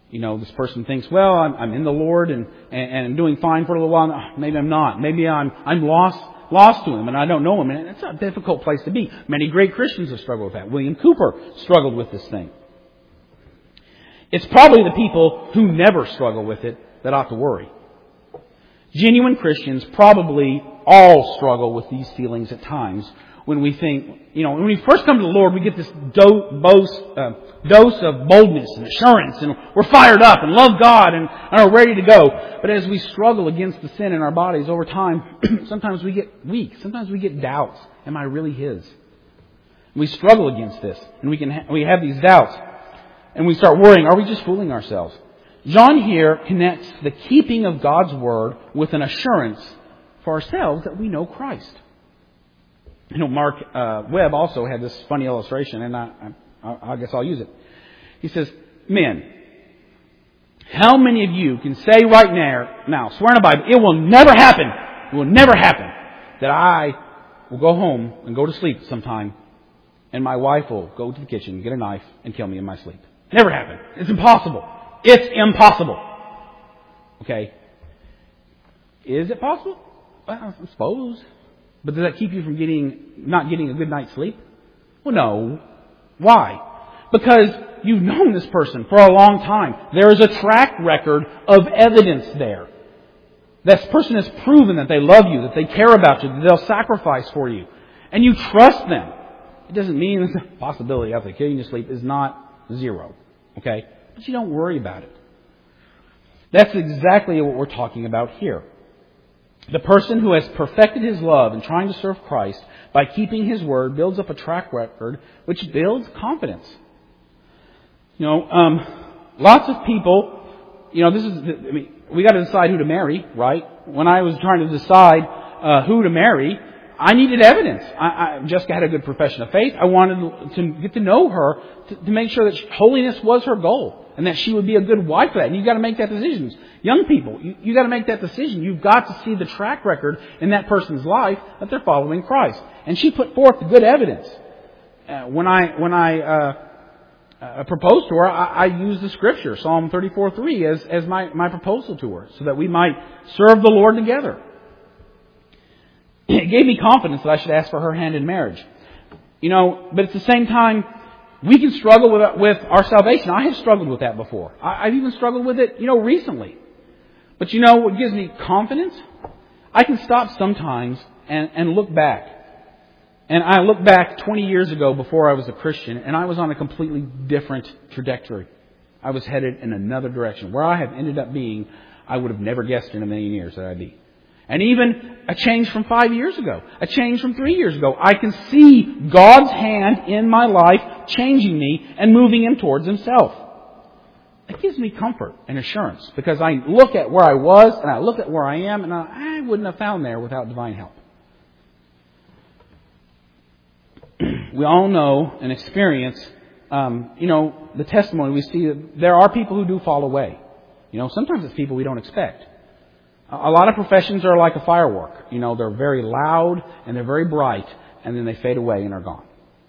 This person thinks, well, I'm in the Lord and I'm doing fine for a little while. Maybe I'm not. Maybe I'm lost to Him and I don't know Him. And it's a difficult place to be. Many great Christians have struggled with that. William Cooper struggled with this thing. It's probably the people who never struggle with it that ought to worry. Genuine Christians probably all struggle with these feelings at times when we think, when we first come to the Lord, we get this dose of boldness and assurance, and we're fired up and love God and are ready to go. But as we struggle against the sin in our bodies over time, sometimes we get weak. Sometimes we get doubts. Am I really His? We struggle against this, and we have these doubts, and we start worrying, are we just fooling ourselves? John here connects the keeping of God's Word with an assurance for ourselves that we know Christ. Mark Webb also had this funny illustration, and I guess I'll use it. He says, men, how many of you can say right now, swear in the Bible, it will never happen that I will go home and go to sleep sometime and my wife will go to the kitchen, get a knife, and kill me in my sleep. Never happen. It's impossible. It's impossible. Okay. Is it possible? Well, I suppose. But does that keep you from not getting a good night's sleep? Well, no. Why? Because you've known this person for a long time. There is a track record of evidence there. This person has proven that they love you, that they care about you, that they'll sacrifice for you. And you trust them. It doesn't mean that the possibility of killing you to sleep is not zero. Okay? But you don't worry about it. That's exactly what we're talking about here. The person who has perfected his love in trying to serve Christ by keeping His Word builds up a track record which builds confidence. Lots of people, we got to decide who to marry, right? When I was trying to decide who to marry, I needed evidence. Jessica had a good profession of faith. I wanted to get to know her to make sure that holiness was her goal and that she would be a good wife for that. And you've got to make that decision. Young people, you've got to make that decision. You've got to see the track record in that person's life that they're following Christ. And she put forth the good evidence. When I proposed to her, I used the Scripture, Psalm 34:3, as my proposal to her, so that we might serve the Lord together. It gave me confidence that I should ask for her hand in marriage. But at the same time, we can struggle with our salvation. I have struggled with that before. I've even struggled with it, recently. But what gives me confidence? I can stop sometimes and look back. And I look back 20 years ago before I was a Christian, and I was on a completely different trajectory. I was headed in another direction. Where I have ended up being, I would have never guessed in a million years that I'd be. And even a change from 5 years ago, a change from 3 years ago. I can see God's hand in my life changing me and moving Him towards Himself. It gives me comfort and assurance because I look at where I was and I look at where I am and I wouldn't have found there without divine help. We all know and experience, the testimony we see that there are people who do fall away. Sometimes it's people we don't expect. A lot of professions are like a firework. They're very loud and they're very bright and then they fade away and are gone.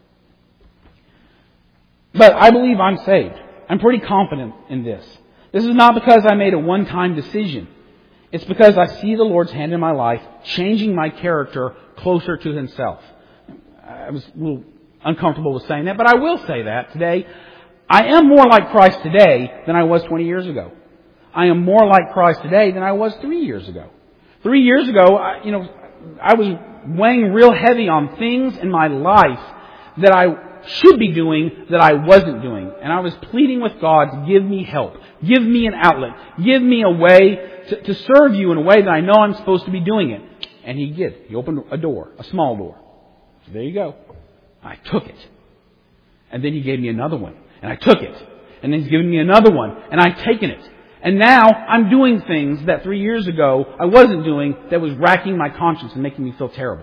But I believe I'm saved. I'm pretty confident in this. This is not because I made a one-time decision. It's because I see the Lord's hand in my life changing my character closer to Himself. I was a little uncomfortable with saying that, but I will say that today. I am more like Christ today than I was 20 years ago. I am more like Christ today than I was 3 years ago. 3 years ago, I was weighing real heavy on things in my life that I should be doing that I wasn't doing. And I was pleading with God to give me help. Give me an outlet. Give me a way to serve You in a way that I know I'm supposed to be doing it. And He did. He opened a door, a small door. So there you go. I took it. And then He gave me another one. And I took it. And then He's given me another one. And I've taken it. And now I'm doing things that 3 years ago I wasn't doing that was racking my conscience and making me feel terrible.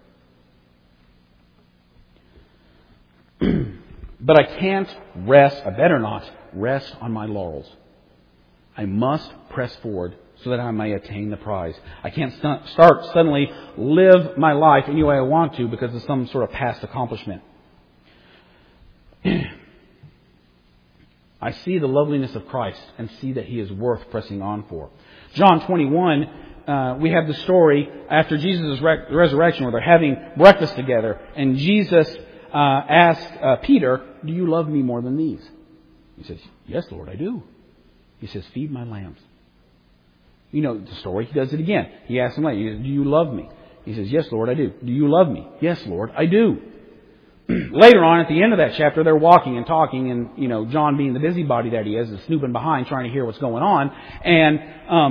But I can't rest, I better not rest on my laurels. I must press forward so that I may attain the prize. I can't start suddenly live my life any way I want to because of some sort of past accomplishment. I see the loveliness of Christ and see that He is worth pressing on for. John 21, we have the story after Jesus' resurrection where they're having breakfast together. And Jesus asked Peter, "Do you love me more than these?" He says, "Yes, Lord, I do." He says, "Feed my lambs." You know the story. He does it again. He asks him later, "Do you love me?" He says, "Yes, Lord, I do." "Do you love me?" "Yes, Lord, I do." Later on, at the end of that chapter, they're walking and talking, and John, being the busybody that he is snooping behind, trying to hear what's going on. And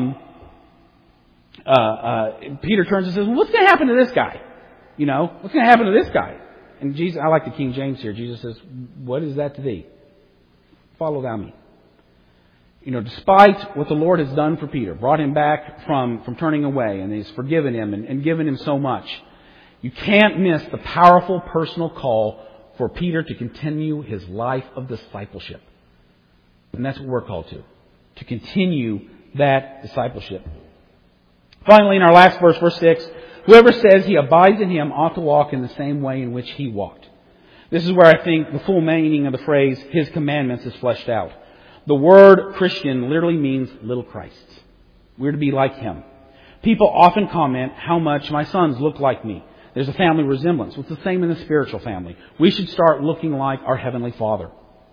Peter turns and says, "Well, what's going to happen to this guy? What's going to happen to this guy?" And Jesus, I like the King James here. Jesus says, "What is that to thee? Follow thou me." Despite what the Lord has done for Peter, brought him back from turning away, and He's forgiven him and given him so much, you can't miss the powerful personal call for Peter to continue his life of discipleship. And that's what we're called to continue that discipleship. Finally, in our last verse, verse 6, whoever says he abides in Him ought to walk in the same way in which He walked. This is where I think the full meaning of the phrase, His commandments, is fleshed out. The word Christian literally means little Christs. We're to be like Him. People often comment how much my sons look like me. There's a family resemblance. It's the same in the spiritual family. We should start looking like our Heavenly Father.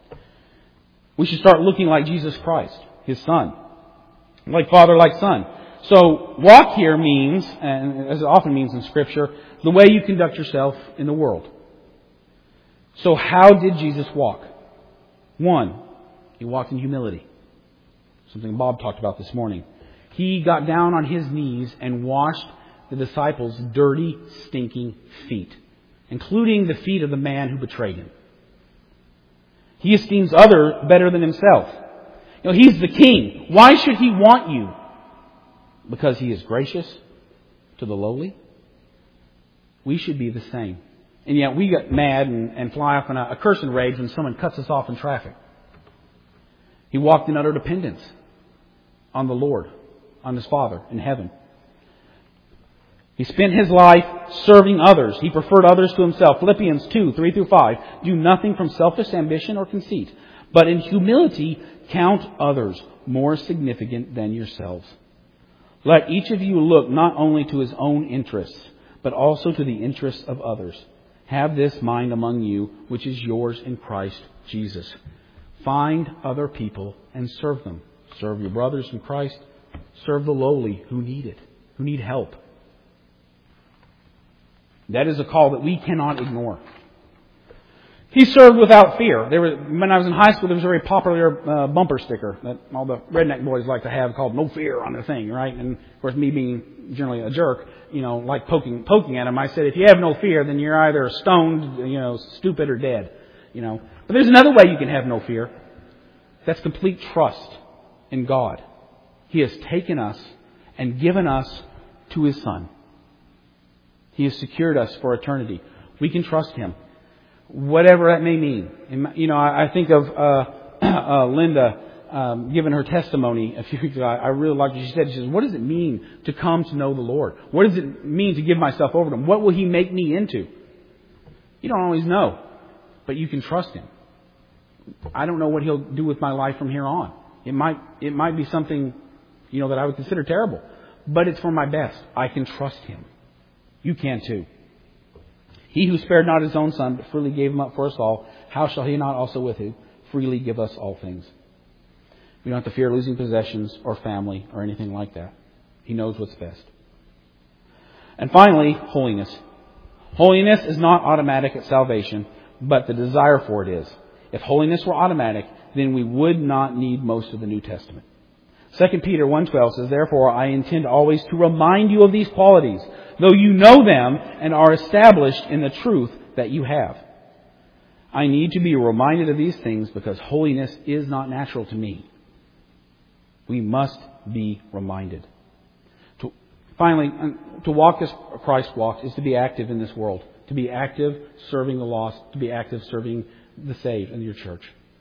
We should start looking like Jesus Christ, His Son. Like Father, like Son. So walk here means, and as it often means in Scripture, the way you conduct yourself in the world. So how did Jesus walk? 1, He walked in humility. Something Bob talked about this morning. He got down on His knees and washed the disciples' dirty, stinking feet, including the feet of the man who betrayed Him. He esteems others better than Himself. He's the King. Why should He want you? Because He is gracious to the lowly? We should be the same. And yet we get mad and fly off in a cursing rage when someone cuts us off in traffic. He walked in utter dependence on the Lord, on His Father in heaven. He spent His life serving others. He preferred others to Himself. Philippians 2, 3-5. Do nothing from selfish ambition or conceit, but in humility count others more significant than yourselves. Let each of you look not only to his own interests, but also to the interests of others. Have this mind among you, which is yours in Christ Jesus. Find other people and serve them. Serve your brothers in Christ. Serve the lowly who need it, who need help. That is a call that we cannot ignore. He served without fear. When I was in high school, there was a very popular bumper sticker that all the redneck boys like to have called "No Fear" on their thing, right? And of course, me being generally a jerk, like poking at him, I said, if you have no fear, then you're either stoned, stupid, or dead. But there's another way you can have no fear. That's complete trust in God. He has taken us and given us to His Son. He has secured us for eternity. We can trust Him. Whatever that may mean. I think of Linda giving her testimony a few weeks ago. I really liked what she said. She says, what does it mean to come to know the Lord? What does it mean to give myself over to Him? What will He make me into? You don't always know, but you can trust Him. I don't know what He'll do with my life from here on. It might be something, that I would consider terrible, but it's for my best. I can trust Him. You can too. He who spared not His own Son, but freely gave Him up for us all, how shall He not also with Him freely give us all things? We don't have to fear losing possessions or family or anything like that. He knows what's best. And finally, holiness. Holiness is not automatic at salvation, but the desire for it is. If holiness were automatic, then we would not need most of the New Testament. 2 Peter 1:12 says, therefore I intend always to remind you of these qualities, though you know them and are established in the truth that you have. I need to be reminded of these things because holiness is not natural to me. We must be reminded. Finally, to walk as Christ walked is to be active in this world. To be active serving the lost. To be active serving the saved in your church.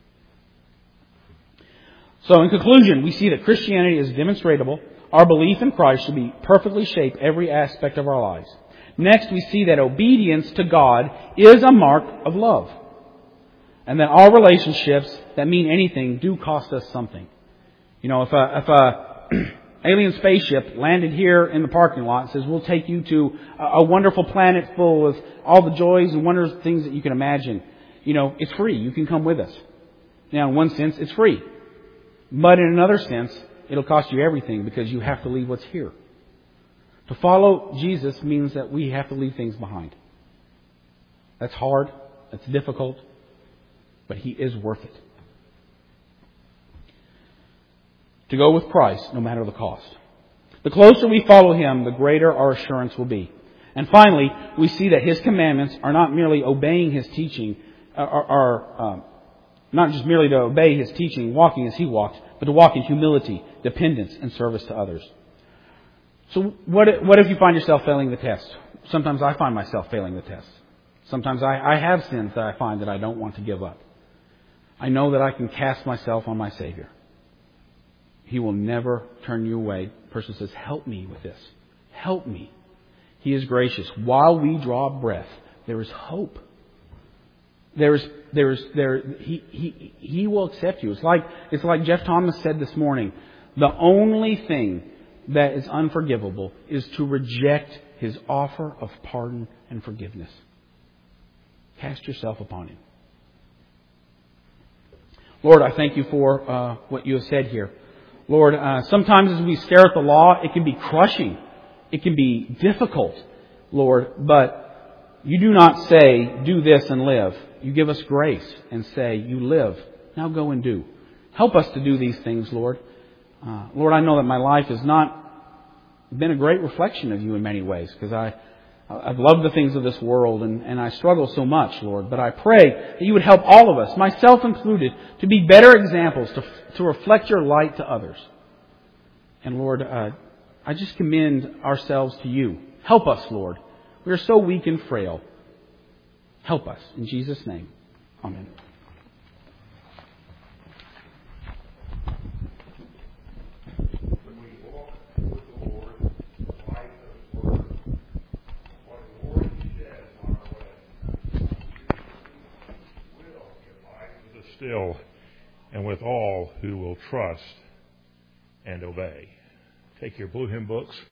So in conclusion, we see that Christianity is demonstrable. Our belief in Christ should be perfectly shape every aspect of our lives. Next, we see that obedience to God is a mark of love. And that all relationships that mean anything do cost us something. You know, if a alien spaceship landed here in the parking lot and says, we'll take you to a wonderful planet full of all the joys and wonders, things that you can imagine. You know, it's free. You can come with us. Now, in one sense, it's free. But in another sense, it'll cost you everything because you have to leave what's here. To follow Jesus means that we have to leave things behind. That's hard. That's difficult. But He is worth it. To go with Christ, no matter the cost. The closer we follow Him, the greater our assurance will be. And finally, we see that His commandments are not merely obeying His teaching, not just merely to obey His teaching, walking as He walked, but to walk in humility, dependence, and service to others. So what if you find yourself failing the test? Sometimes I find myself failing the test. Sometimes I have sins that I find that I don't want to give up. I know that I can cast myself on my Savior. He will never turn you away. The person says, help me with this. Help me. He is gracious. While we draw breath, there is hope. He will accept you. It's like Jeff Thomas said this morning. The only thing that is unforgivable is to reject His offer of pardon and forgiveness. Cast yourself upon Him. Lord, I thank You for what You have said here. Lord, sometimes as we stare at the law, it can be crushing. It can be difficult, Lord. But You do not say, do this and live. You give us grace and say, you live. Now go and do. Help us to do these things, Lord. Lord, I know that my life has not been a great reflection of You in many ways, because I've loved the things of this world and I struggle so much, Lord. But I pray that You would help all of us, myself included, to be better examples, to reflect Your light to others. And Lord, I just commend ourselves to You. Help us, Lord. We are so weak and frail. Help us. In Jesus' name. Amen. Still, and with all who will trust and obey. Take your blue hymn books.